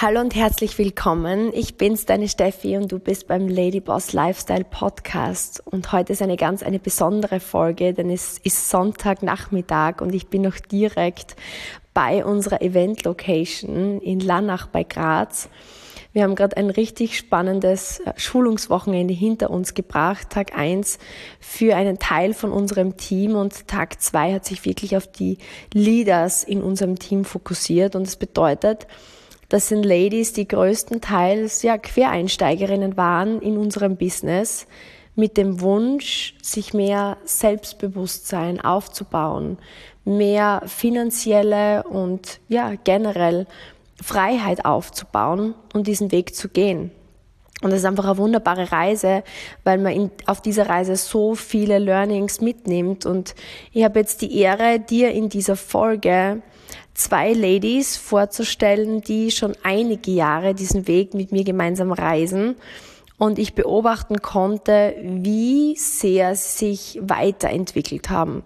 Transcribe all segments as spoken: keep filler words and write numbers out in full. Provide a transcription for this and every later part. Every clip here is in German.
Hallo und herzlich willkommen. Ich bin's, deine Steffi, und du bist beim Ladyboss Lifestyle Podcast. Und heute ist eine ganz eine besondere Folge, denn es ist Sonntagnachmittag und ich bin noch direkt bei unserer Event-Location in Lannach bei Graz. Wir haben gerade ein richtig spannendes Schulungswochenende hinter uns gebracht. Tag eins für einen Teil von unserem Team und Tag zwei hat sich wirklich auf die Leaders in unserem Team fokussiert. Und das bedeutet, das sind Ladies, die größtenteils ja, Quereinsteigerinnen waren in unserem Business, mit dem Wunsch, sich mehr Selbstbewusstsein aufzubauen, mehr finanzielle und ja, generell Freiheit aufzubauen und diesen Weg zu gehen. Und das ist einfach eine wunderbare Reise, weil man in, auf dieser Reise so viele Learnings mitnimmt. Und ich habe jetzt die Ehre, dir in dieser Folge zwei Ladies vorzustellen, die schon einige Jahre diesen Weg mit mir gemeinsam reisen und ich beobachten konnte, wie sehr sie sich weiterentwickelt haben,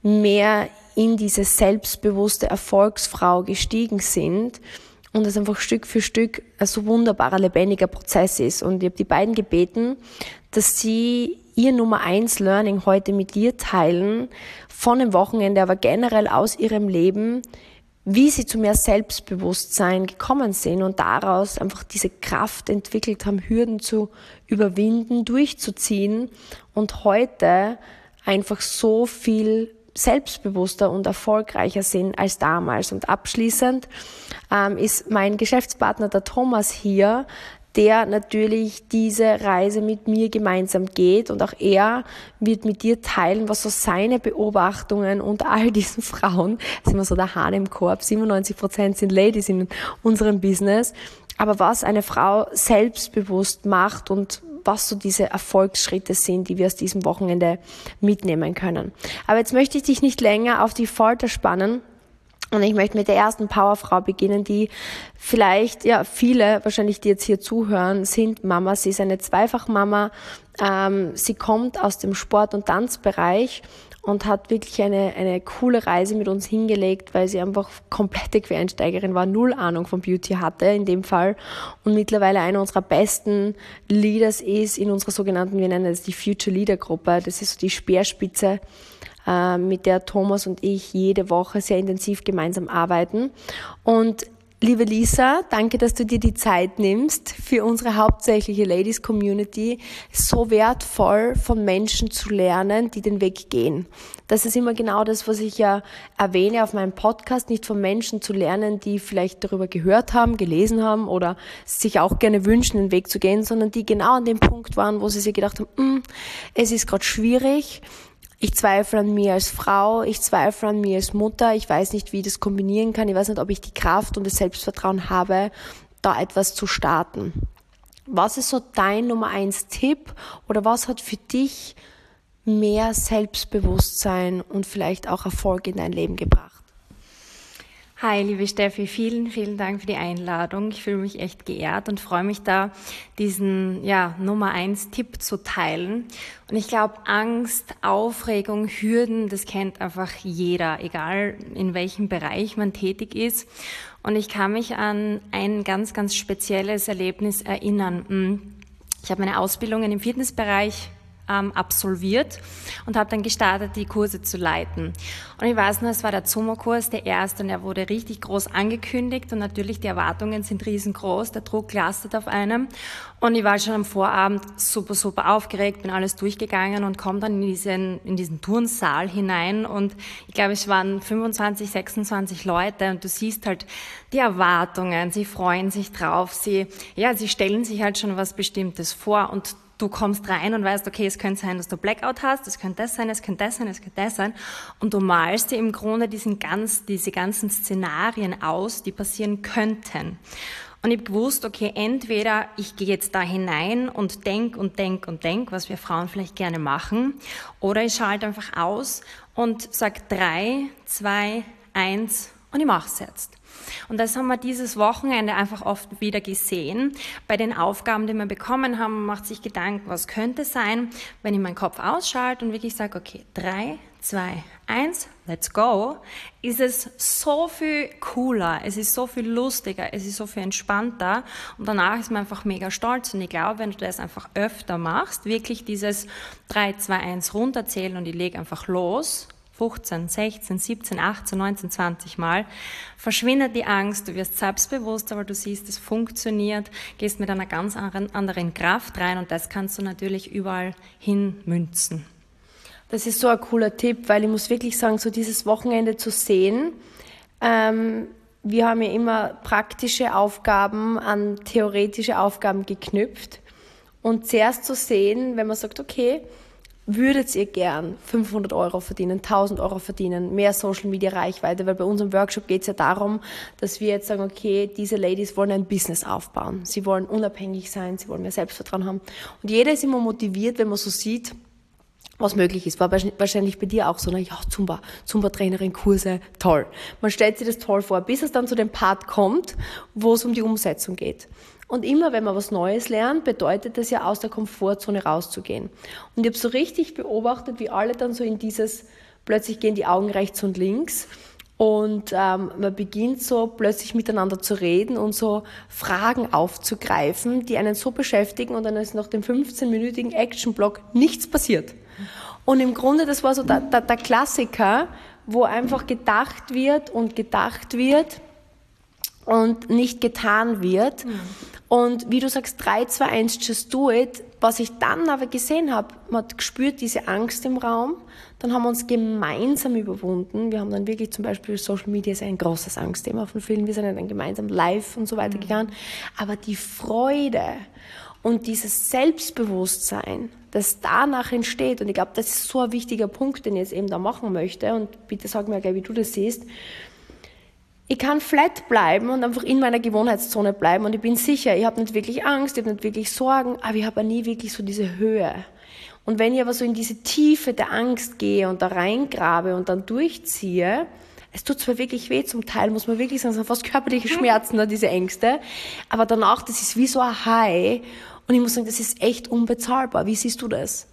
mehr in diese selbstbewusste Erfolgsfrau gestiegen sind und es einfach Stück für Stück ein so wunderbarer, lebendiger Prozess ist. Und ich habe die beiden gebeten, dass sie ihr Nummer eins Learning heute mit dir teilen, von dem Wochenende, aber generell aus ihrem Leben, wie sie zu mehr Selbstbewusstsein gekommen sind und daraus einfach diese Kraft entwickelt haben, Hürden zu überwinden, durchzuziehen und heute einfach so viel selbstbewusster und erfolgreicher sind als damals. Und abschließend ähm, ist mein Geschäftspartner, der Thomas, hier, der natürlich diese Reise mit mir gemeinsam geht, und auch er wird mit dir teilen, was so seine Beobachtungen unter all diesen Frauen, das ist immer so der Hahn im Korb, siebenundneunzig Prozent sind Ladies in unserem Business, aber was eine Frau selbstbewusst macht und was so diese Erfolgsschritte sind, die wir aus diesem Wochenende mitnehmen können. Aber jetzt möchte ich dich nicht länger auf die Folter spannen. Und ich möchte mit der ersten Powerfrau beginnen, die vielleicht, ja, viele wahrscheinlich, die jetzt hier zuhören, sind Mama. Sie ist eine Zweifachmama. Ähm, sie kommt aus dem Sport- und Tanzbereich und hat wirklich eine, eine coole Reise mit uns hingelegt, weil sie einfach komplette Quereinsteigerin war, null Ahnung von Beauty hatte in dem Fall und mittlerweile einer unserer besten Leaders ist in unserer sogenannten, wir nennen das die Future Leader Gruppe. Das ist so die Speerspitze, mit der Thomas und ich jede Woche sehr intensiv gemeinsam arbeiten. Und liebe Lisa, danke, dass du dir die Zeit nimmst für unsere hauptsächliche Ladies Community. So wertvoll, von Menschen zu lernen, die den Weg gehen. Das ist immer genau das, was ich ja erwähne auf meinem Podcast, nicht von Menschen zu lernen, die vielleicht darüber gehört haben, gelesen haben oder sich auch gerne wünschen, den Weg zu gehen, sondern die genau an dem Punkt waren, wo sie sich gedacht haben, es ist gerade schwierig, ich zweifle an mir als Frau, ich zweifle an mir als Mutter, ich weiß nicht, wie ich das kombinieren kann, ich weiß nicht, ob ich die Kraft und das Selbstvertrauen habe, da etwas zu starten. Was ist so dein Nummer eins Tipp oder was hat für dich mehr Selbstbewusstsein und vielleicht auch Erfolg in dein Leben gebracht? Hi, liebe Steffi, vielen, vielen Dank für die Einladung. Ich fühle mich echt geehrt und freue mich da, diesen ja, Nummer eins Tipp zu teilen. Und ich glaube, Angst, Aufregung, Hürden, das kennt einfach jeder, egal in welchem Bereich man tätig ist. Und ich kann mich an ein ganz, ganz spezielles Erlebnis erinnern. Ich habe meine Ausbildungen im Fitnessbereich absolviert und habe dann gestartet, die Kurse zu leiten. Und ich weiß noch, es war der Sommerkurs, der erste, und er wurde richtig groß angekündigt und natürlich die Erwartungen sind riesengroß, der Druck lastet auf einem und ich war schon am Vorabend super, super aufgeregt, bin alles durchgegangen und komme dann in diesen, in diesen Turnsaal hinein und ich glaube, es waren fünfundzwanzig, sechsundzwanzig Leute und du siehst halt die Erwartungen, sie freuen sich drauf, sie, ja, sie stellen sich halt schon was Bestimmtes vor und du kommst rein und weißt, okay, es könnte sein, dass du Blackout hast, es könnte das sein, es könnte das sein, es könnte das sein. Und du malst dir im Grunde diesen ganz, diese ganzen Szenarien aus, die passieren könnten. Und ich habe gewusst, okay, entweder ich gehe jetzt da hinein und denk und denk und denk, was wir Frauen vielleicht gerne machen, oder ich schalte einfach aus und sag drei, zwei, eins und ich mach's jetzt. Und das haben wir dieses Wochenende einfach oft wieder gesehen. Bei den Aufgaben, die wir bekommen haben, macht sich Gedanken, was könnte sein, wenn ich meinen Kopf ausschalte und wirklich sage, okay, drei, zwei, eins, let's go, ist es so viel cooler, es ist so viel lustiger, es ist so viel entspannter und danach ist man einfach mega stolz. Und ich glaube, wenn du das einfach öfter machst, wirklich dieses drei, zwei, eins runterzählen und ich lege einfach los, fünfzehn, sechzehn, siebzehn, achtzehn, neunzehn, zwanzig Mal, verschwindet die Angst, du wirst selbstbewusster, weil du siehst, es funktioniert, gehst mit einer ganz anderen Kraft rein und das kannst du natürlich überall hin münzen. Das ist so ein cooler Tipp, weil ich muss wirklich sagen, so dieses Wochenende zu sehen, ähm, wir haben ja immer praktische Aufgaben an theoretische Aufgaben geknüpft und zuerst zu sehen, wenn man sagt, okay, würdet ihr gern fünfhundert Euro verdienen, tausend Euro verdienen, mehr Social-Media-Reichweite, weil bei unserem Workshop geht es ja darum, dass wir jetzt sagen, okay, diese Ladies wollen ein Business aufbauen, sie wollen unabhängig sein, sie wollen mehr Selbstvertrauen haben und jeder ist immer motiviert, wenn man so sieht, was möglich ist. War wahrscheinlich bei dir auch so, na ja, Zumba, Zumba-Trainerin, Kurse, toll. Man stellt sich das toll vor, bis es dann zu dem Part kommt, wo es um die Umsetzung geht. Und immer, wenn man was Neues lernt, bedeutet das ja, aus der Komfortzone rauszugehen. Und ich habe so richtig beobachtet, wie alle dann so in dieses, plötzlich gehen die Augen rechts und links und ähm, man beginnt so plötzlich miteinander zu reden und so Fragen aufzugreifen, die einen so beschäftigen und dann ist nach dem fünfzehnminütigen Action-Block nichts passiert. Und im Grunde, das war so der, der, der Klassiker, wo einfach gedacht wird und gedacht wird und nicht getan wird. Mhm. Und wie du sagst, drei, zwei, eins, just do it. Was ich dann aber gesehen habe, man hat gespürt diese Angst im Raum. Dann haben wir uns gemeinsam überwunden. Wir haben dann wirklich zum Beispiel, Social Media ist ein großes Angstthema von vielen. Wir sind dann gemeinsam live und so weiter mhm. gegangen. Aber die Freude und dieses Selbstbewusstsein, das danach entsteht, und ich glaube, das ist so ein wichtiger Punkt, den ich jetzt eben da machen möchte, und bitte sag mir gleich, wie du das siehst. Ich kann flat bleiben und einfach in meiner Gewohnheitszone bleiben und ich bin sicher, ich habe nicht wirklich Angst, ich habe nicht wirklich Sorgen, aber ich habe nie wirklich so diese Höhe. Und wenn ich aber so in diese Tiefe der Angst gehe und da reingrabe und dann durchziehe, es tut zwar wirklich weh, zum Teil muss man wirklich sagen, es sind fast körperliche Schmerzen, ne, diese Ängste, aber danach, das ist wie so ein High und ich muss sagen, das ist echt unbezahlbar. Wie siehst du das?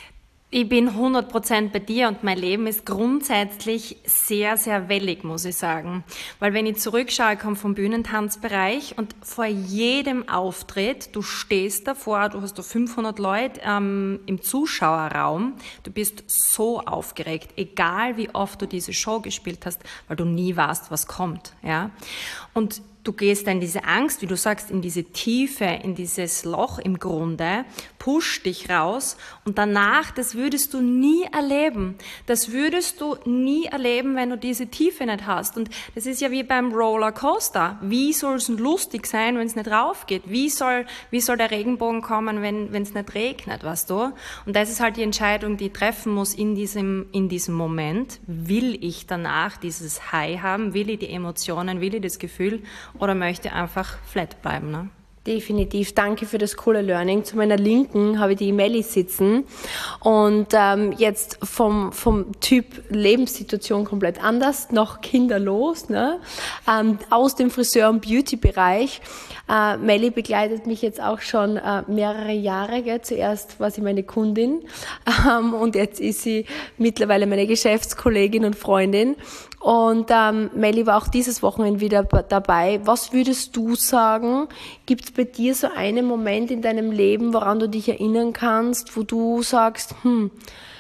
Ich bin hundert Prozent bei dir und mein Leben ist grundsätzlich sehr, sehr wellig, muss ich sagen. Weil wenn ich zurückschaue, ich komme vom Bühnentanzbereich und vor jedem Auftritt, du stehst davor, du hast da fünfhundert Leute ähm, im Zuschauerraum, du bist so aufgeregt, egal wie oft du diese Show gespielt hast, weil du nie weißt, was kommt. Ja? Und du gehst dann in diese Angst, wie du sagst, in diese Tiefe, in dieses Loch im Grunde, push dich raus und danach, das würdest du nie erleben. Das würdest du nie erleben, wenn du diese Tiefe nicht hast. Und das ist ja wie beim Rollercoaster. Wie soll es lustig sein, wenn es nicht raufgeht? Wie soll, wie soll der Regenbogen kommen, wenn es nicht regnet, weißt du? Und das ist halt die Entscheidung, die ich treffen muss in diesem, in diesem Moment. Will ich danach dieses High haben? Will ich die Emotionen? Will ich das Gefühl? Oder möchte einfach flat bleiben, ne? Definitiv. Danke für das coole Learning. Zu meiner Linken habe ich die Melli sitzen und ähm, jetzt vom vom Typ Lebenssituation komplett anders, noch kinderlos, ne? Ähm, aus dem Friseur- und Beauty-Bereich. Äh, Melli begleitet mich jetzt auch schon äh, mehrere Jahre. Gell? Zuerst war sie meine Kundin ähm, und jetzt ist sie mittlerweile meine Geschäftskollegin und Freundin. Und ähm, Melli war auch dieses Wochenende wieder dabei. Was würdest du sagen, gibt es bei dir so einen Moment in deinem Leben, woran du dich erinnern kannst, wo du sagst, hm,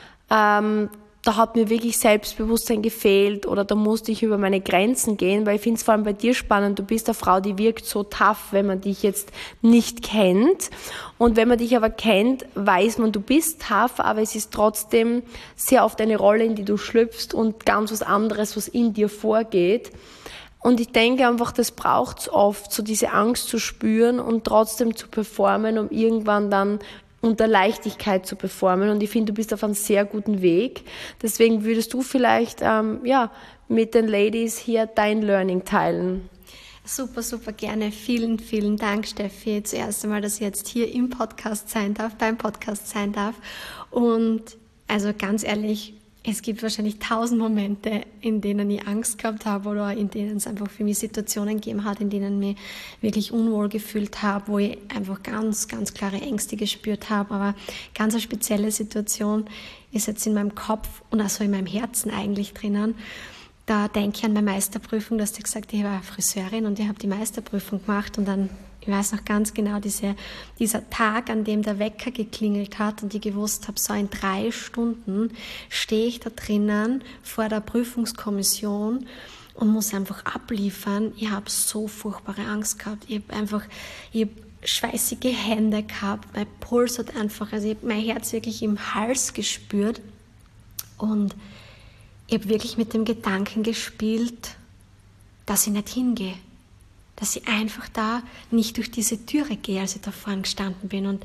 ähm, da hat mir wirklich Selbstbewusstsein gefehlt oder da musste ich über meine Grenzen gehen, weil ich finde es vor allem bei dir spannend, du bist eine Frau, die wirkt so tough, wenn man dich jetzt nicht kennt. Und wenn man dich aber kennt, weiß man, du bist tough, aber es ist trotzdem sehr oft eine Rolle, in die du schlüpfst und ganz was anderes, was in dir vorgeht. Und ich denke einfach, das braucht es oft, so diese Angst zu spüren und trotzdem zu performen, um irgendwann dann unter Leichtigkeit zu performen. Und ich finde, du bist auf einem sehr guten Weg. Deswegen würdest du vielleicht ähm, ja, mit den Ladies hier dein Learning teilen. Super, super gerne. Vielen, vielen Dank, Steffi. Zuerst einmal, dass ich jetzt hier im Podcast sein darf, beim Podcast sein darf. Und also ganz ehrlich, es gibt wahrscheinlich tausend Momente, in denen ich Angst gehabt habe oder in denen es einfach für mich Situationen gegeben hat, in denen ich mich wirklich unwohl gefühlt habe, wo ich einfach ganz, ganz klare Ängste gespürt habe. Aber ganz eine spezielle Situation ist jetzt in meinem Kopf und auch so in meinem Herzen eigentlich drinnen. Da denke ich an meine Meisterprüfung, du hast ja gesagt, ich war Friseurin und ich habe die Meisterprüfung gemacht und dann, ich weiß noch ganz genau, diese, dieser Tag, an dem der Wecker geklingelt hat und ich gewusst habe, so in drei Stunden stehe ich da drinnen vor der Prüfungskommission und muss einfach abliefern. Ich habe so furchtbare Angst gehabt. Ich habe einfach, ich habe schweißige Hände gehabt, mein Puls hat einfach, also ich habe mein Herz wirklich im Hals gespürt und ich habe wirklich mit dem Gedanken gespielt, dass ich nicht hingehe. Dass ich einfach da nicht durch diese Türe gehe, als ich da vorne gestanden bin. Und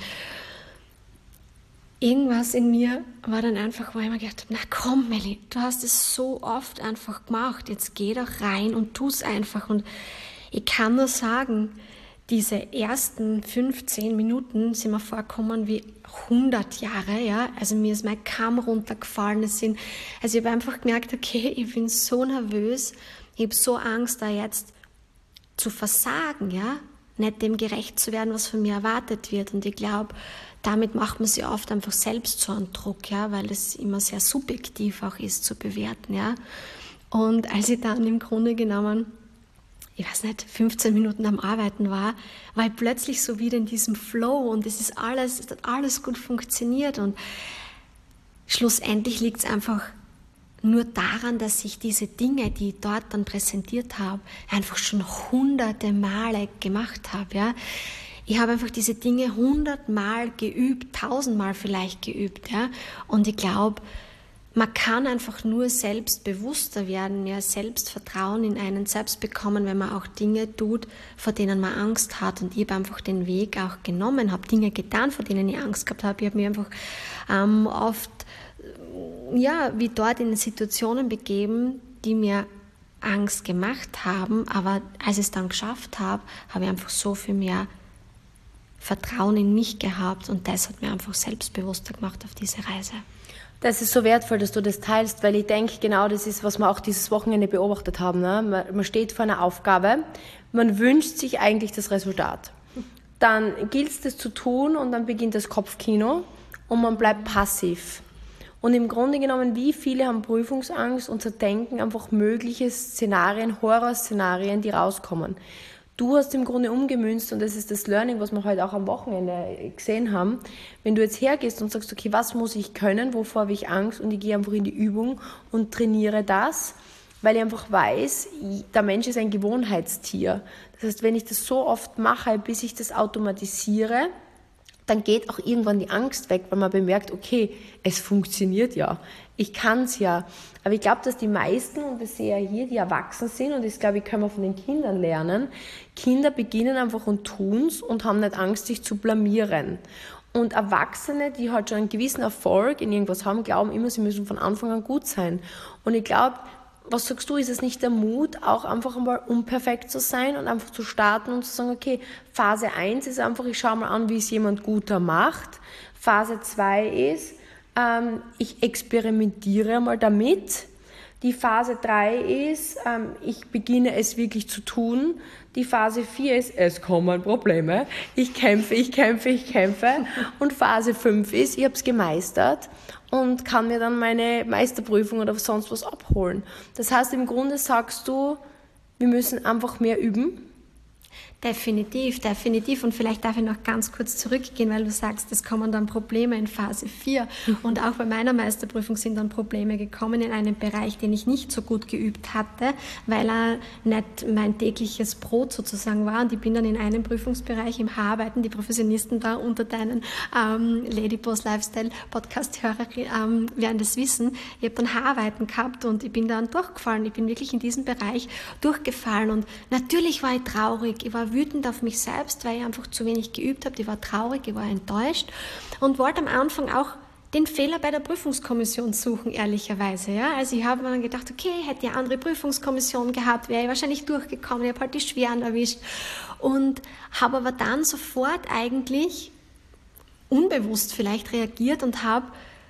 irgendwas in mir war dann einfach, wo ich mir gedacht habe, na komm Melli, du hast es so oft einfach gemacht, jetzt geh da rein und tu es einfach. Und ich kann nur sagen, diese ersten fünfzehn Minuten sind mir vorgekommen wie hundert Jahre, ja, also mir ist mein Kamm runtergefallen, es sind, also ich habe einfach gemerkt, okay, ich bin so nervös, ich habe so Angst, da jetzt zu versagen, ja, nicht dem gerecht zu werden, was von mir erwartet wird. Und ich glaube, damit macht man sich oft einfach selbst so einen Druck, ja, weil es immer sehr subjektiv auch ist zu bewerten, ja. Und als ich dann im Grunde genommen, ich weiß nicht, fünfzehn Minuten am Arbeiten war, war ich plötzlich so wieder in diesem Flow und es ist alles, es hat alles gut funktioniert und schlussendlich liegt es einfach nur daran, dass ich diese Dinge, die ich dort dann präsentiert habe, einfach schon hunderte Male gemacht habe. Ja? Ich habe einfach diese Dinge hundertmal geübt, tausendmal vielleicht geübt. Ja? Und ich glaube, man kann einfach nur selbstbewusster werden, mehr Selbstvertrauen in einen selbst bekommen, wenn man auch Dinge tut, vor denen man Angst hat. Und ich habe einfach den Weg auch genommen, habe Dinge getan, vor denen ich Angst gehabt habe. Ich habe mich einfach ähm, oft, ja, wie dort in Situationen begeben, die mir Angst gemacht haben. Aber als ich es dann geschafft habe, habe ich einfach so viel mehr Vertrauen in mich gehabt. Und das hat mir einfach selbstbewusster gemacht auf diese Reise. Das ist so wertvoll, dass du das teilst, weil ich denke, genau das ist, was wir auch dieses Wochenende beobachtet haben. Ne? Man, man steht vor einer Aufgabe, man wünscht sich eigentlich das Resultat. Dann gilt es, das zu tun und dann beginnt das Kopfkino und man bleibt passiv. Und im Grunde genommen, wie viele haben Prüfungsangst und zerdenken einfach mögliche Szenarien, Horrorszenarien, die rauskommen. Du hast im Grunde umgemünzt und das ist das Learning, was wir heute auch am Wochenende gesehen haben. Wenn du jetzt hergehst und sagst, okay, was muss ich können, wovor habe ich Angst und ich gehe einfach in die Übung und trainiere das, weil ich einfach weiß, der Mensch ist ein Gewohnheitstier. Das heißt, wenn ich das so oft mache, bis ich das automatisiere, dann geht auch irgendwann die Angst weg, weil man bemerkt, okay, es funktioniert ja, ich kann es ja. Aber ich glaube, dass die meisten, und das sehe ich hier, die erwachsen sind, und das glaube ich, können wir von den Kindern lernen, Kinder beginnen einfach und tun es und haben nicht Angst, sich zu blamieren. Und Erwachsene, die halt schon einen gewissen Erfolg in irgendwas haben, glauben immer, sie müssen von Anfang an gut sein. Und ich glaube, was sagst du, ist es nicht der Mut, auch einfach einmal unperfekt zu sein und einfach zu starten und zu sagen, okay, Phase eins ist einfach, ich schaue mal an, wie es jemand guter macht. Phase zwei ist, ähm, ich experimentiere mal damit. Die Phase drei ist, ähm, ich beginne es wirklich zu tun. Die Phase vier ist, es kommen Probleme. Ich kämpfe, ich kämpfe, ich kämpfe. Und Phase fünf ist, ich habe es gemeistert und kann mir dann meine Meisterprüfung oder sonst was abholen. Das heißt, im Grunde sagst du, wir müssen einfach mehr üben. Definitiv, definitiv. Und vielleicht darf ich noch ganz kurz zurückgehen, weil du sagst, es kommen dann Probleme in Phase vier. Und auch bei meiner Meisterprüfung sind dann Probleme gekommen in einem Bereich, den ich nicht so gut geübt hatte, weil er nicht mein tägliches Brot sozusagen war. Und ich bin dann in einem Prüfungsbereich im Haararbeiten, die Professionisten da unter deinen ähm, Ladyboss Lifestyle Podcast-Hörer ähm, werden das wissen. Ich habe dann Haararbeiten gehabt und ich bin dann durchgefallen. Ich bin wirklich in diesem Bereich durchgefallen. Und natürlich war ich traurig, ich war wütend auf mich selbst, weil ich einfach zu wenig geübt habe. Ich war traurig, ich war enttäuscht und wollte am Anfang auch den Fehler bei der Prüfungskommission suchen, ehrlicherweise. Ja? Also ich habe mir dann gedacht, okay, hätte ich eine andere Prüfungskommission gehabt, wäre ich wahrscheinlich durchgekommen. Ich habe halt die Schweren erwischt und habe aber dann sofort eigentlich unbewusst vielleicht reagiert und habe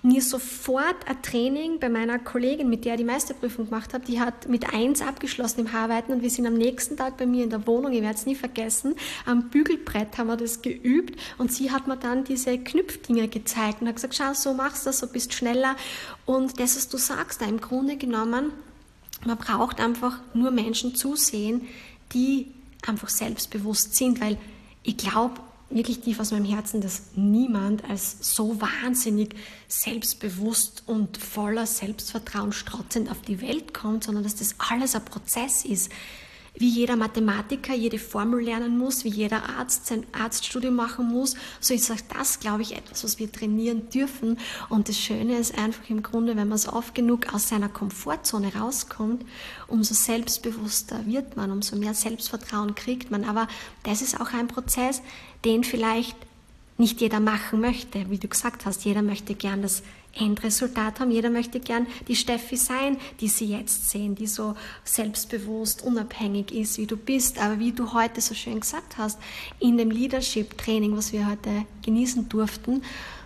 mir sofort ein Training bei meiner Kollegin, mit der ich die Meisterprüfung gemacht habe, die hat mit eins abgeschlossen im Haarweiten und wir sind am nächsten Tag bei mir in der Wohnung, ich werde es nie vergessen, am Bügelbrett haben wir das geübt und sie hat mir dann diese Knüpfdinger gezeigt und hat gesagt, schau, so machst du das, so bist schneller. Und das, was du sagst, da im Grunde genommen, man braucht einfach nur Menschen zusehen, die einfach selbstbewusst sind, weil ich glaube, wirklich tief aus meinem Herzen, dass niemand als so wahnsinnig selbstbewusst und voller Selbstvertrauen strotzend auf die Welt kommt, sondern dass das alles ein Prozess ist. Wie jeder Mathematiker jede Formel lernen muss, wie jeder Arzt sein Arztstudium machen muss, so ist auch das, glaube ich, etwas, was wir trainieren dürfen. Und das Schöne ist einfach im Grunde, wenn man so oft genug aus seiner Komfortzone rauskommt, umso selbstbewusster wird man, umso mehr Selbstvertrauen kriegt man. Aber das ist auch ein Prozess, den vielleicht nicht jeder machen möchte. Wie du gesagt hast, jeder möchte gern das Endresultat haben, jeder möchte gern die Steffi sein, die sie jetzt sehen, die so selbstbewusst, unabhängig ist, wie du bist. Aber wie du heute so schön gesagt hast, in dem Leadership-Training, was wir heute genießen durften,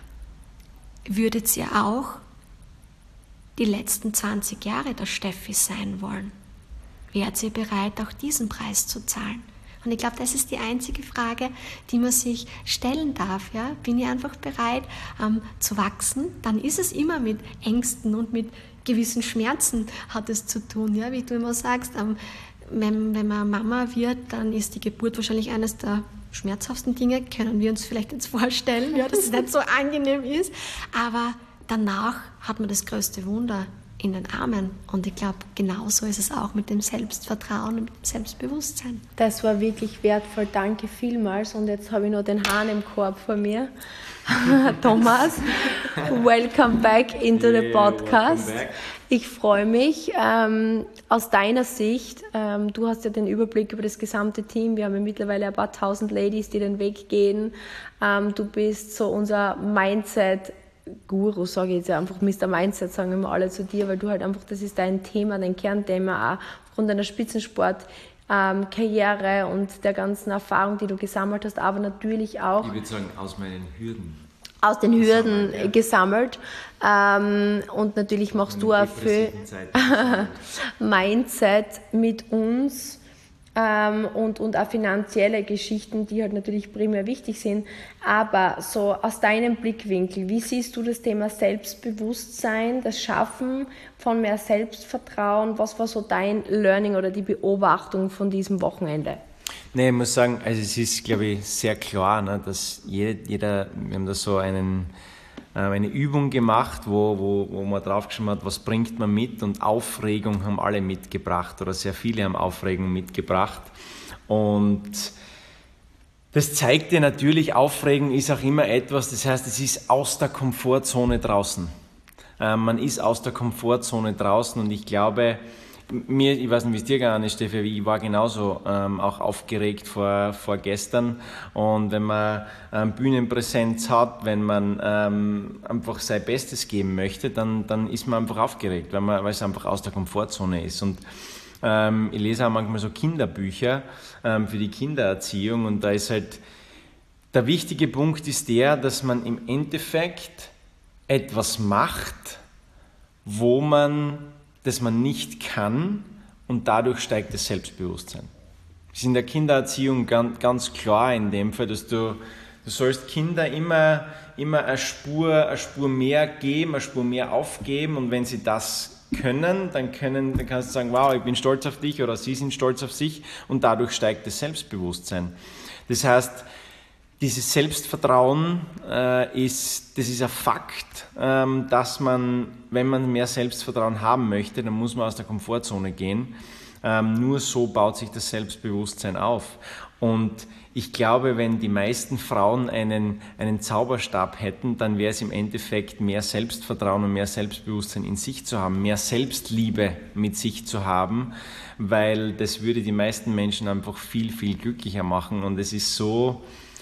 würdet ihr auch die letzten zwanzig Jahre der Steffi sein wollen. Wärt ihr bereit, auch diesen Preis zu zahlen? Und ich glaube, das ist die einzige Frage, die man sich stellen darf. Ja? Bin ich einfach bereit ähm, zu wachsen? Dann ist es immer mit Ängsten und mit gewissen Schmerzen hat es zu tun. Ja? Wie du immer sagst, ähm, wenn, wenn man Mama wird, dann ist die Geburt wahrscheinlich eines der schmerzhaftesten Dinge, können wir uns vielleicht jetzt vorstellen, ja, dass es nicht so angenehm ist. Aber danach hat man das größte Wunder in den Armen. Und ich glaube, genauso ist es auch mit dem Selbstvertrauen und dem Selbstbewusstsein. Das war wirklich wertvoll. Danke vielmals. Und jetzt habe ich noch den Hahn im Korb vor mir. Thomas, welcome back into yeah, the podcast. Ich freue mich. Ähm, aus deiner Sicht, ähm, du hast ja den Überblick über das gesamte Team. Wir haben ja mittlerweile ein paar tausend Ladies, die den Weg gehen. Ähm, du bist so unser Mindset Guru, sage ich jetzt einfach, Mister Mindset, sagen immer alle zu dir, weil du halt einfach, das ist dein Thema, dein Kernthema, auch aufgrund deiner Spitzensport, ähm, Karriere und der ganzen Erfahrung, die du gesammelt hast, aber natürlich auch... Ich würde sagen, aus meinen Hürden. Aus den Hürden ja. gesammelt. Ähm, und natürlich machst du auch viel Mindset mit uns. Ähm, und, und auch finanzielle Geschichten, die halt natürlich primär wichtig sind. Aber so aus deinem Blickwinkel, wie siehst du das Thema Selbstbewusstsein, das Schaffen von mehr Selbstvertrauen? Was war so dein Learning oder die Beobachtung von diesem Wochenende? Nee, ich muss sagen, also es ist, glaube ich, sehr klar, ne, dass jeder, jeder, wir haben da so einen eine Übung gemacht, wo, wo, wo man draufgeschrieben hat, was bringt man mit, und Aufregung haben alle mitgebracht oder sehr viele haben Aufregung mitgebracht, und das zeigt dir natürlich, Aufregung ist auch immer etwas, das heißt, es ist aus der Komfortzone draußen. Ähm, man ist aus der Komfortzone draußen, und ich glaube, mir, ich weiß nicht, wie es dir gegangen ist, Steffi, ich war genauso ähm, auch aufgeregt vor, vor gestern, und wenn man ähm, Bühnenpräsenz hat, wenn man ähm, einfach sein Bestes geben möchte, dann, dann ist man einfach aufgeregt, weil, man, weil es einfach aus der Komfortzone ist. Und ähm, ich lese auch manchmal so Kinderbücher ähm, für die Kindererziehung, und da ist halt, der wichtige Punkt ist der, dass man im Endeffekt etwas macht, wo man das man nicht kann, und dadurch steigt das Selbstbewusstsein. Das ist in der Kindererziehung ganz, ganz klar in dem Fall, dass du, du sollst Kinder immer, immer eine Spur, eine Spur mehr geben, eine Spur mehr aufgeben, und wenn sie das können, dann können, dann kannst du sagen, wow, ich bin stolz auf dich, oder sie sind stolz auf sich, und dadurch steigt das Selbstbewusstsein. Das heißt, dieses Selbstvertrauen äh, ist, das ist ein Fakt, ähm, dass man, wenn man mehr Selbstvertrauen haben möchte, dann muss man aus der Komfortzone gehen. Ähm, nur so baut sich das Selbstbewusstsein auf. Und ich glaube, wenn die meisten Frauen einen, einen Zauberstab hätten, dann wäre es im Endeffekt mehr Selbstvertrauen und mehr Selbstbewusstsein in sich zu haben, mehr Selbstliebe mit sich zu haben, weil das würde die meisten Menschen einfach viel, viel glücklicher machen. Und es ist so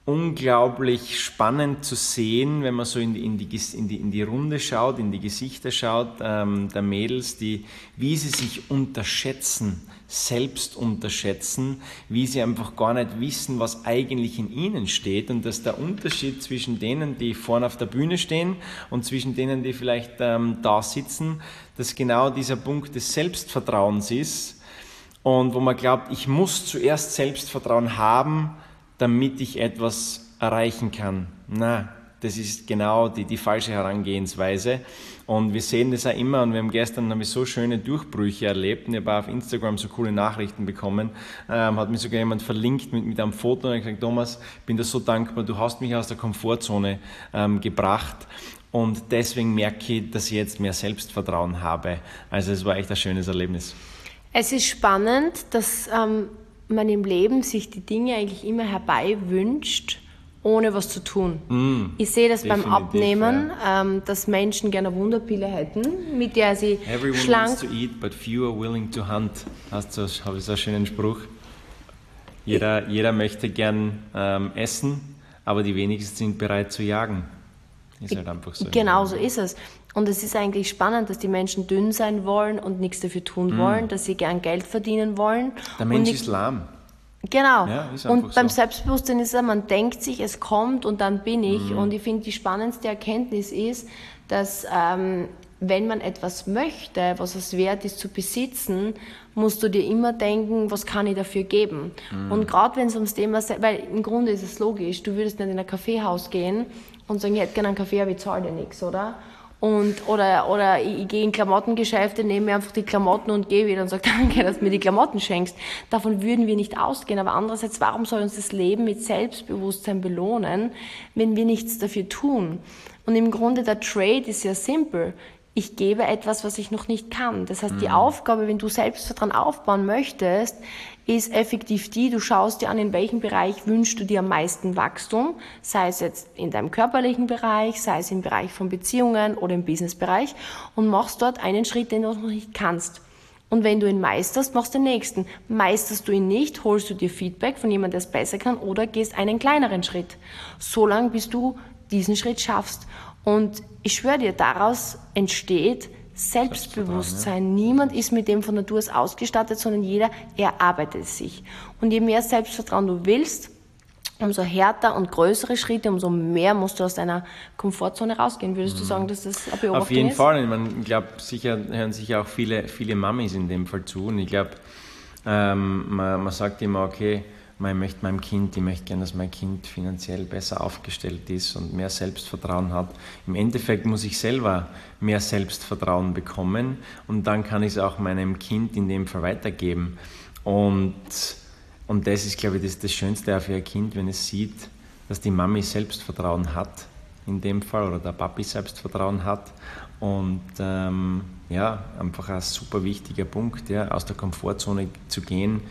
unglaublich spannend zu sehen, wenn man so in die, in die, in die, in die Runde schaut, in die Gesichter schaut, ähm, der Mädels, die, wie sie sich unterschätzen, selbst unterschätzen, wie sie einfach gar nicht wissen, was eigentlich in ihnen steht und dass der Unterschied zwischen denen, die vorne auf der Bühne stehen und zwischen denen, die vielleicht ähm, da sitzen, dass genau dieser Punkt des Selbstvertrauens ist und wo man glaubt, ich muss zuerst Selbstvertrauen haben, damit ich etwas erreichen kann. Na, das ist genau die, die falsche Herangehensweise. Und wir sehen das auch immer und wir haben gestern haben wir so schöne Durchbrüche erlebt und ich habe auf Instagram so coole Nachrichten bekommen. Ähm, hat mir sogar jemand verlinkt mit, mit einem Foto und hat gesagt, Thomas, ich bin dir so dankbar, du hast mich aus der Komfortzone ähm, gebracht und deswegen merke ich, dass ich jetzt mehr Selbstvertrauen habe. Also es war echt ein schönes Erlebnis. Es ist spannend, dass ähm, man im Leben sich die Dinge eigentlich immer herbei wünscht, ohne was zu tun. Mm, ich sehe das beim Abnehmen, ja. ähm, dass Menschen gerne eine Wunderpille hätten, mit der sie Everyone schlank... wants to eat, but few are willing to hunt. Hast du, habe ich so einen schönen Spruch. Jeder, jeder möchte gern ähm, essen, aber die wenigsten sind bereit zu jagen. Ist halt einfach so. Genau so ist es. Und es ist eigentlich spannend, dass die Menschen dünn sein wollen und nichts dafür tun mm. wollen, dass sie gern Geld verdienen wollen. Der Mensch und ist lahm. Genau. Ja, ist und beim so. Selbstbewusstsein ist es, man denkt sich, es kommt und dann bin ich. Mm. Und ich finde, die spannendste Erkenntnis ist, dass ähm, wenn man etwas möchte, was es wert ist zu besitzen, musst du dir immer denken, was kann ich dafür geben? Mm. Und gerade wenn es ums Thema, weil im Grunde ist es logisch, du würdest nicht in ein Kaffeehaus gehen und sagen, ich hätte gerne einen Kaffee, aber ich zahle dir nichts, oder? Und, oder, oder ich, ich gehe in Klamottengeschäfte, nehme mir einfach die Klamotten und gehe wieder und sage, danke, dass du mir die Klamotten schenkst. Davon würden wir nicht ausgehen. Aber andererseits, warum soll uns das Leben mit Selbstbewusstsein belohnen, wenn wir nichts dafür tun? Und im Grunde, der Trade ist ja simpel. Ich gebe etwas, was ich noch nicht kann. Das heißt, die mhm. Aufgabe, wenn du Selbstvertrauen aufbauen möchtest, ist effektiv die, du schaust dir an, in welchem Bereich wünschst du dir am meisten Wachstum, sei es jetzt in deinem körperlichen Bereich, sei es im Bereich von Beziehungen oder im Businessbereich und machst dort einen Schritt, den du noch nicht kannst. Und wenn du ihn meisterst, machst du den nächsten. Meisterst du ihn nicht, holst du dir Feedback von jemandem, der es besser kann oder gehst einen kleineren Schritt. So lange, bis du diesen Schritt schaffst. Und ich schwöre dir, daraus entsteht Selbstbewusstsein. Ja. Niemand ist mit dem von Natur aus ausgestattet, sondern jeder erarbeitet es sich. Und je mehr Selbstvertrauen du willst, umso härter und größere Schritte, umso mehr musst du aus deiner Komfortzone rausgehen. Würdest du sagen, dass das eine Beobachtung ist? Auf jeden ist? Fall. Ich, meine, ich glaube, sicher hören sich auch viele, viele Mamis in dem Fall zu. Und ich glaube, ähm, man, man sagt immer, okay, ich möchte meinem Kind, ich möchte gerne, dass mein Kind finanziell besser aufgestellt ist und mehr Selbstvertrauen hat. Im Endeffekt muss ich selber mehr Selbstvertrauen bekommen und dann kann ich es auch meinem Kind in dem Fall weitergeben. Und, und das ist, glaube ich, das, das Schönste auch für ein Kind, wenn es sieht, dass die Mami Selbstvertrauen hat, in dem Fall, oder der Papi Selbstvertrauen hat. Und ähm, ja, einfach ein super wichtiger Punkt, ja, aus der Komfortzone zu gehen.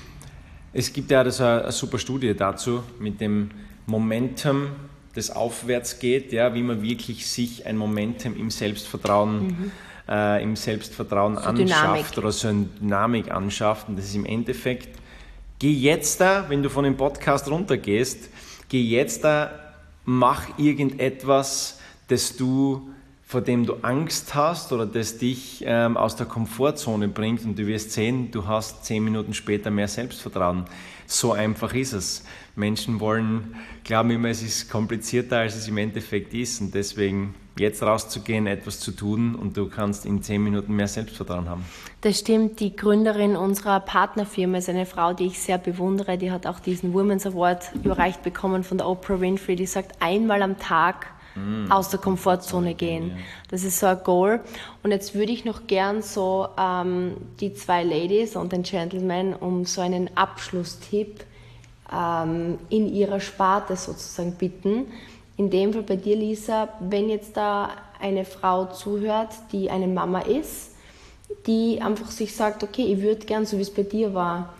Es gibt ja das eine, eine super Studie dazu mit dem Momentum, das aufwärts geht, ja, wie man wirklich sich ein Momentum im Selbstvertrauen, mhm. äh, im Selbstvertrauen so anschafft Dynamik. Oder so eine Dynamik anschafft. Und das ist im Endeffekt, geh jetzt da, wenn du von dem Podcast runtergehst, geh jetzt da, mach irgendetwas, das du vor dem du Angst hast oder das dich ähm, aus der Komfortzone bringt und du wirst sehen, du hast zehn Minuten später mehr Selbstvertrauen. So einfach ist es. Menschen wollen, glauben immer, es ist komplizierter, als es im Endeffekt ist und deswegen jetzt rauszugehen, etwas zu tun und du kannst in zehn Minuten mehr Selbstvertrauen haben. Das stimmt. Die Gründerin unserer Partnerfirma ist eine Frau, die ich sehr bewundere. Die hat auch diesen Women's Award überreicht bekommen von der Oprah Winfrey. Die sagt, einmal am Tag aus der Komfortzone gehen. Das ist so ein Goal. Und jetzt würde ich noch gern so ähm, die zwei Ladies und den Gentleman um so einen Abschlusstipp ähm, in ihrer Sparte sozusagen bitten. In dem Fall bei dir, Lisa, wenn jetzt da eine Frau zuhört, die eine Mama ist, die einfach sich sagt, okay, ich würde gern, so wie es bei dir war,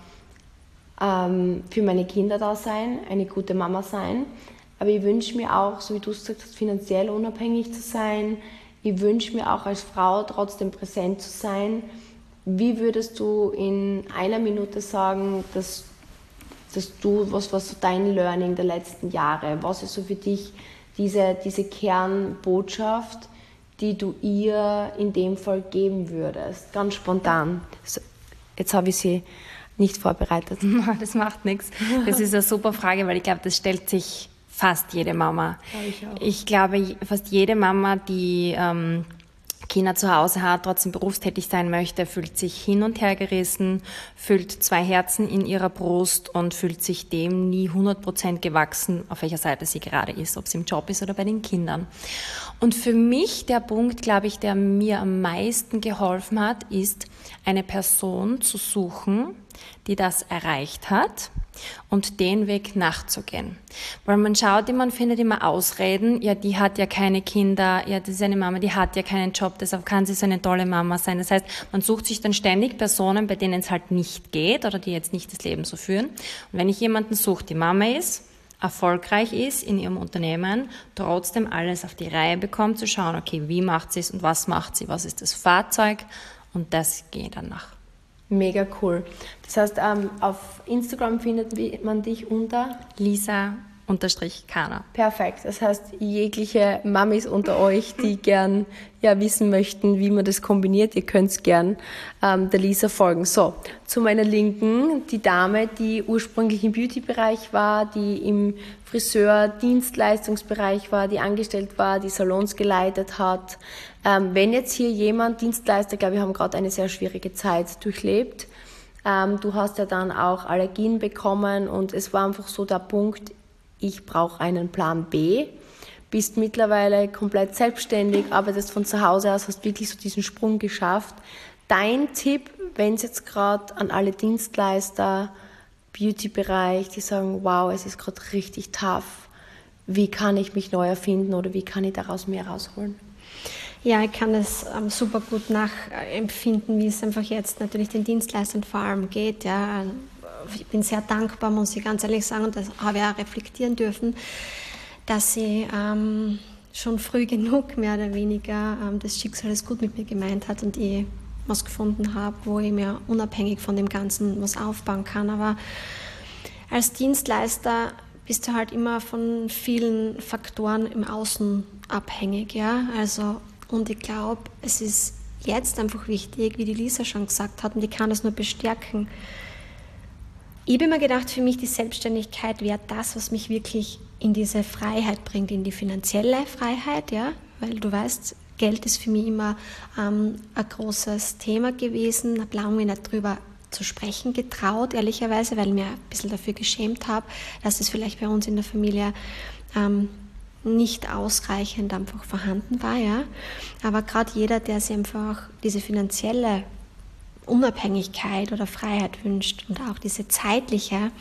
ähm, für meine Kinder da sein, eine gute Mama sein. Aber ich wünsche mir auch, so wie du es gesagt hast, finanziell unabhängig zu sein. Ich wünsche mir auch als Frau trotzdem präsent zu sein. Wie würdest du in einer Minute sagen, dass dass du, was war so dein Learning der letzten Jahre? Was ist so für dich diese, diese Kernbotschaft, die du ihr in dem Fall geben würdest? Ganz spontan. Jetzt habe ich sie nicht vorbereitet. Das macht nichts. Das ist eine super Frage, weil ich glaube, das stellt sich fast jede Mama. Ja, ich auch. Ich glaube, fast jede Mama, die ähm, Kinder zu Hause hat, trotzdem berufstätig sein möchte, fühlt sich hin und her gerissen, fühlt zwei Herzen in ihrer Brust und fühlt sich dem nie hundert Prozent gewachsen, auf welcher Seite sie gerade ist, ob sie im Job ist oder bei den Kindern. Und für mich der Punkt, glaube ich, der mir am meisten geholfen hat, ist, eine Person zu suchen, die das erreicht hat und den Weg nachzugehen. Weil man schaut immer und findet immer Ausreden, ja, die hat ja keine Kinder, ja, das ist eine Mama, die hat ja keinen Job, deshalb kann sie so eine tolle Mama sein. Das heißt, man sucht sich dann ständig Personen, bei denen es halt nicht geht oder die jetzt nicht das Leben so führen. Und wenn ich jemanden suche, die Mama ist, erfolgreich ist in ihrem Unternehmen, trotzdem alles auf die Reihe bekommt, zu schauen, okay, wie macht sie es und was macht sie, was ist das Fahrzeug, und das geht dann nach. Mega cool. Das heißt, ähm, auf Instagram findet man dich unter Lisa unterstrich Kana. Perfekt. Das heißt, jegliche Mamis unter euch, die gern ja, wissen möchten, wie man das kombiniert, ihr könnt gern ähm, der Lisa folgen. So, zu meiner Linken, die Dame, die ursprünglich im Beauty-Bereich war, die im Friseur-Dienstleistungsbereich war, die angestellt war, die Salons geleitet hat. Ähm, wenn jetzt hier jemand, Dienstleister, glaube ich, haben gerade eine sehr schwierige Zeit durchlebt. Ähm, du hast ja dann auch Allergien bekommen und es war einfach so der Punkt, ich brauche einen Plan B, bist mittlerweile komplett selbstständig, arbeitest von zu Hause aus, hast wirklich so diesen Sprung geschafft. Dein Tipp, wenn es jetzt gerade an alle Dienstleister, Beauty-Bereich, die sagen, wow, es ist gerade richtig tough, wie kann ich mich neu erfinden oder wie kann ich daraus mehr rausholen? Ja, ich kann das ähm, super gut nachempfinden, wie es einfach jetzt natürlich den Dienstleistern vor allem geht. Ja. Ich bin sehr dankbar, muss ich ganz ehrlich sagen, und das habe ich auch reflektieren dürfen, dass sie ähm, schon früh genug mehr oder weniger ähm, das Schicksal es gut mit mir gemeint hat und ich was gefunden habe, wo ich mir unabhängig von dem Ganzen was aufbauen kann. Aber als Dienstleister bist du halt immer von vielen Faktoren im Außen abhängig. Ja? Also, und ich glaube, es ist jetzt einfach wichtig, wie die Lisa schon gesagt hat, und ich kann das nur bestärken. Ich habe immer gedacht, für mich die Selbstständigkeit wäre das, was mich wirklich in diese Freiheit bringt, in die finanzielle Freiheit, ja, weil du weißt, Geld ist für mich immer ähm, ein großes Thema gewesen. Ich habe lange nicht darüber zu sprechen getraut, ehrlicherweise, weil ich mir ein bisschen dafür geschämt habe, dass es vielleicht bei uns in der Familie ähm, nicht ausreichend einfach vorhanden war, ja. Aber gerade jeder, der sich einfach diese finanzielle Unabhängigkeit oder Freiheit wünscht und auch diese zeitliche,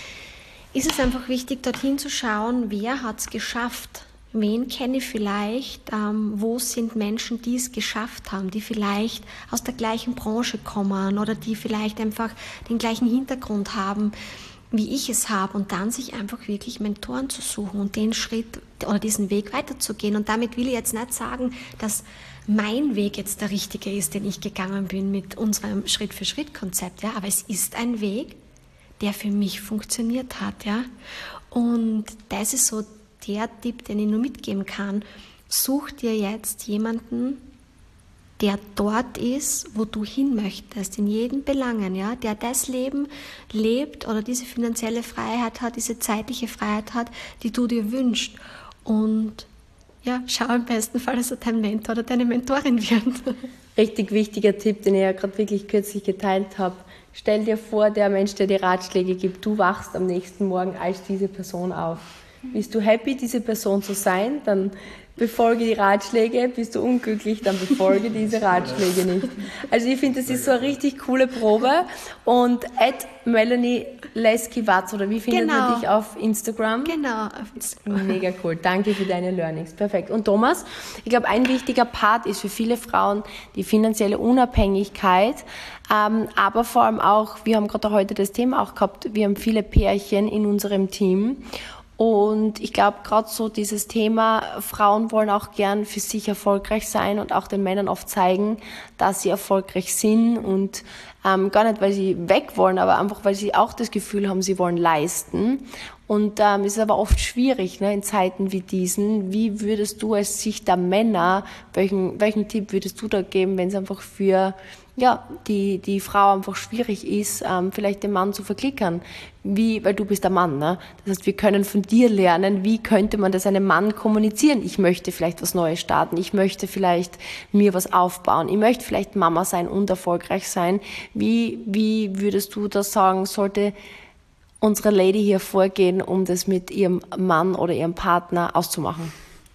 ist es einfach wichtig, dorthin zu schauen, wer hat es geschafft. Wen kenne ich vielleicht, ähm, wo sind Menschen, die es geschafft haben, die vielleicht aus der gleichen Branche kommen oder die vielleicht einfach den gleichen Hintergrund haben, wie ich es habe, und dann sich einfach wirklich Mentoren zu suchen und den Schritt oder diesen Weg weiterzugehen. Und damit will ich jetzt nicht sagen, dass mein Weg jetzt der richtige ist, den ich gegangen bin mit unserem Schritt-für-Schritt-Konzept, ja, aber es ist ein Weg, der für mich funktioniert hat, ja. Und das ist so der Tipp, den ich nur mitgeben kann. Such dir jetzt jemanden, der dort ist, wo du hin möchtest, in jeden Belangen, ja, der das Leben lebt oder diese finanzielle Freiheit hat, diese zeitliche Freiheit hat, die du dir wünschst. Und ja, schau im besten Fall, dass er dein Mentor oder deine Mentorin wird. Richtig wichtiger Tipp, den ich ja gerade wirklich kürzlich geteilt habe. Stell dir vor, der Mensch, der dir Ratschläge gibt, du wachst am nächsten Morgen als diese Person auf. Bist du happy, diese Person zu sein, dann befolge die Ratschläge. Bist du unglücklich, dann befolge diese Ratschläge nicht. Also ich finde, das ist so eine richtig coole Probe. Und at Melanie Leski-Watz, oder wie findet Genau. man dich auf Instagram? Genau, auf Instagram. Mega cool. Danke für deine Learnings. Perfekt. Und Thomas, ich glaube, ein wichtiger Part ist für viele Frauen die finanzielle Unabhängigkeit. Ähm, aber vor allem auch, wir haben gerade heute das Thema auch gehabt, wir haben viele Pärchen in unserem Team. Und ich glaube, gerade so dieses Thema, Frauen wollen auch gern für sich erfolgreich sein und auch den Männern oft zeigen, dass sie erfolgreich sind und Ähm, gar nicht, weil sie weg wollen, aber einfach, weil sie auch das Gefühl haben, sie wollen leisten. Und ähm, es ist aber oft schwierig, ne, in Zeiten wie diesen. Wie würdest du aus Sicht der Männer, welchen, welchen Tipp würdest du da geben, wenn es einfach für ja, die, die Frau einfach schwierig ist, ähm, vielleicht den Mann zu verklickern? Wie, weil du bist der Mann, ne? Das heißt, wir können von dir lernen, wie könnte man das einem Mann kommunizieren? Ich möchte vielleicht was Neues starten, ich möchte vielleicht mir was aufbauen, ich möchte vielleicht Mama sein und erfolgreich sein. Wie, wie würdest du das sagen, sollte unsere Lady hier vorgehen, um das mit ihrem Mann oder ihrem Partner auszumachen?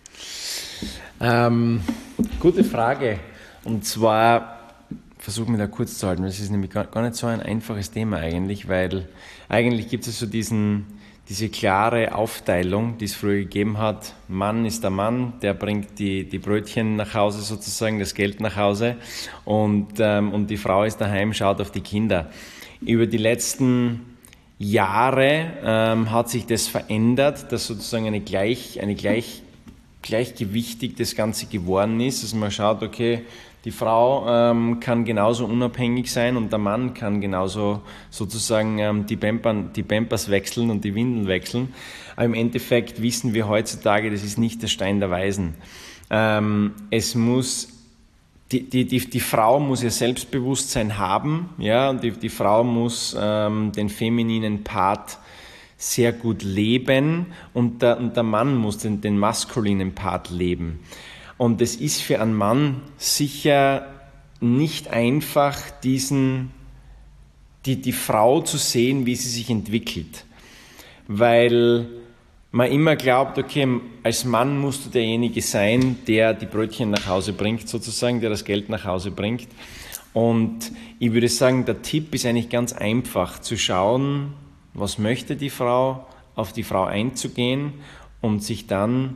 Ähm, gute Frage. Und zwar, versuche mich da kurz zu halten, das ist nämlich gar, gar nicht so ein einfaches Thema eigentlich, weil eigentlich gibt es so diesen, diese klare Aufteilung, die es früher gegeben hat. Mann ist der Mann, der bringt die, die Brötchen nach Hause sozusagen, das Geld nach Hause und, ähm, und die Frau ist daheim, schaut auf die Kinder. Über die letzten Jahre ähm, hat sich das verändert, dass sozusagen eine gleich, eine gleich, gleichgewichtig das Ganze geworden ist, dass man schaut, okay, die Frau ähm, kann genauso unabhängig sein und der Mann kann genauso sozusagen ähm, die, Pampern, die Pampers wechseln und die Windeln wechseln. Aber im Endeffekt wissen wir heutzutage, das ist nicht der Stein der Weisen. Ähm, es muss Die, die, die, die Frau muss ihr Selbstbewusstsein haben, ja, und die, die Frau muss ähm, den femininen Part sehr gut leben und der, und der Mann muss den, den maskulinen Part leben. Und es ist für einen Mann sicher nicht einfach, diesen, die, die Frau zu sehen, wie sie sich entwickelt, weil man immer glaubt, okay, als Mann musst du derjenige sein, der die Brötchen nach Hause bringt, sozusagen, der das Geld nach Hause bringt. Und ich würde sagen, der Tipp ist eigentlich ganz einfach, zu schauen, was möchte die Frau, auf die Frau einzugehen und sich dann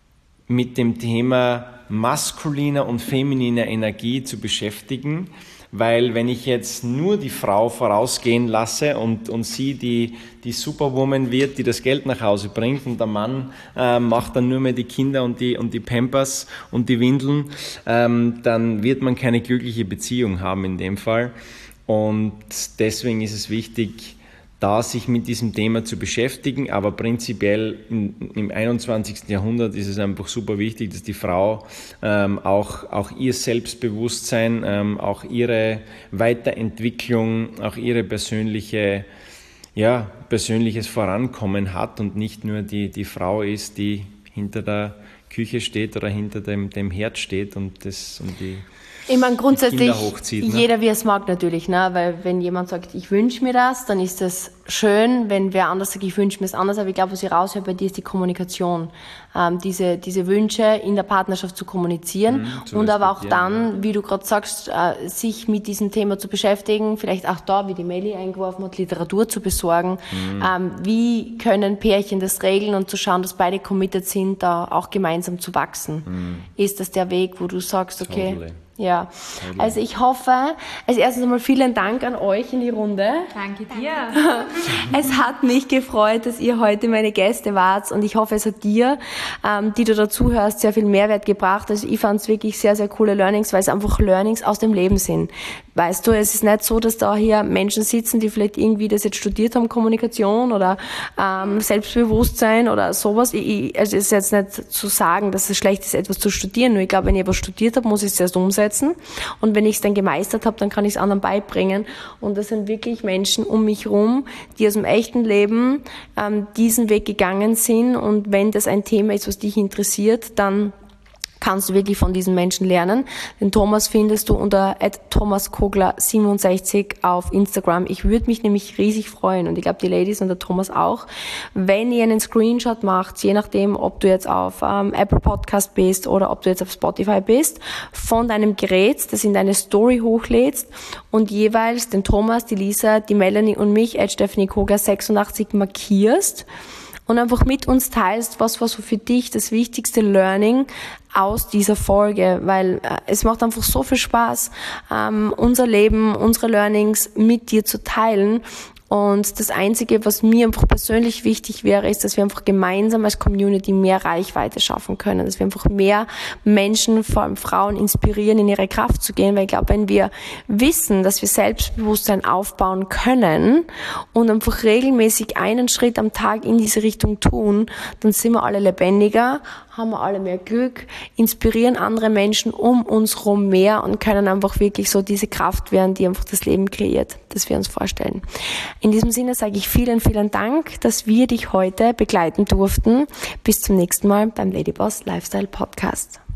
mit dem Thema maskuliner und femininer Energie zu beschäftigen. Weil wenn ich jetzt nur die Frau vorausgehen lasse und, und sie die, die Superwoman wird, die das Geld nach Hause bringt und der Mann äh, macht dann nur mehr die Kinder und die, und die Pampers und die Windeln, ähm, dann wird man keine glückliche Beziehung haben in dem Fall. Und deswegen ist es wichtig, da sich mit diesem Thema zu beschäftigen, aber prinzipiell in, im einundzwanzigsten Jahrhundert ist es einfach super wichtig, dass die Frau ähm, auch, auch ihr Selbstbewusstsein, ähm, auch ihre Weiterentwicklung, auch ihre persönliche, ja, persönliches Vorankommen hat und nicht nur die, die Frau ist, die hinter der Küche steht oder hinter dem, dem Herd steht und das um die Ich meine, grundsätzlich, hochzieht, ne? Jeder wie es mag natürlich, ne? Weil wenn jemand sagt, ich wünsche mir das, dann ist das schön. Wenn wer anders sagt, ich wünsche mir es anders, aber ich glaube, was ich raushöre bei dir, ist die Kommunikation. Ähm, diese, diese Wünsche in der Partnerschaft zu kommunizieren mhm, und aber auch dann, wie du gerade sagst, äh, sich mit diesem Thema zu beschäftigen, vielleicht auch da, wie die Meli eingeworfen hat, Literatur zu besorgen. Mhm. Ähm, wie können Pärchen das regeln und zu schauen, dass beide committed sind, da auch gemeinsam zu wachsen? Mhm. Ist das der Weg, wo du sagst, okay, totally. Ja, also ich hoffe, als erstes einmal vielen Dank an euch in die Runde. Danke dir. Es hat mich gefreut, dass ihr heute meine Gäste wart und ich hoffe, es hat dir, ähm, die du dazuhörst, sehr viel Mehrwert gebracht. Also ich fand es wirklich sehr, sehr coole Learnings, weil es einfach Learnings aus dem Leben sind. Weißt du, es ist nicht so, dass da hier Menschen sitzen, die vielleicht irgendwie das jetzt studiert haben, Kommunikation oder ähm, Selbstbewusstsein oder sowas. Ich, ich, also es ist jetzt nicht zu sagen, dass es schlecht ist, etwas zu studieren. Nur ich glaube, wenn ich etwas studiert habe, muss ich es erst umsetzen. Und wenn ich es dann gemeistert habe, dann kann ich es anderen beibringen. Und das sind wirklich Menschen um mich herum, die aus dem echten Leben ähm, diesen Weg gegangen sind. Und wenn das ein Thema ist, was dich interessiert, dann kannst du wirklich von diesen Menschen lernen. Den Thomas findest du unter at thomas kogler siebenundsechzig auf Instagram. Ich würde mich nämlich riesig freuen und ich glaube die Ladies und der Thomas auch, wenn ihr einen Screenshot macht, je nachdem, ob du jetzt auf ähm, Apple Podcast bist oder ob du jetzt auf Spotify bist, von deinem Gerät, das in deine Story hochlädst und jeweils den Thomas, die Lisa, die Melanie und mich at Stephanie Kogler sechsundachtzig markierst und einfach mit uns teilst, was war so für dich das wichtigste Learning aus dieser Folge, weil äh, es macht einfach so viel Spaß, ähm, unser Leben, unsere Learnings mit dir zu teilen Und das Einzige, was mir einfach persönlich wichtig wäre, ist, dass wir einfach gemeinsam als Community mehr Reichweite schaffen können, dass wir einfach mehr Menschen, vor allem Frauen, inspirieren, in ihre Kraft zu gehen, weil ich glaube, wenn wir wissen, dass wir Selbstbewusstsein aufbauen können und einfach regelmäßig einen Schritt am Tag in diese Richtung tun, dann sind wir alle lebendiger, haben wir alle mehr Glück, inspirieren andere Menschen um uns herum mehr und können einfach wirklich so diese Kraft werden, die einfach das Leben kreiert, das wir uns vorstellen. In diesem Sinne sage ich vielen, vielen Dank, dass wir dich heute begleiten durften. Bis zum nächsten Mal beim Ladyboss Lifestyle Podcast.